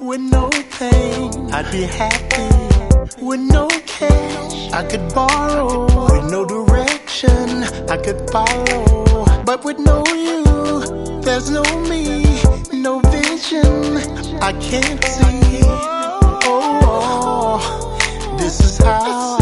with no pain. I'd be happy with no cash I could borrow, with no direction I could follow. But with no you, there's no me, no vision I can't see. Oh, this is how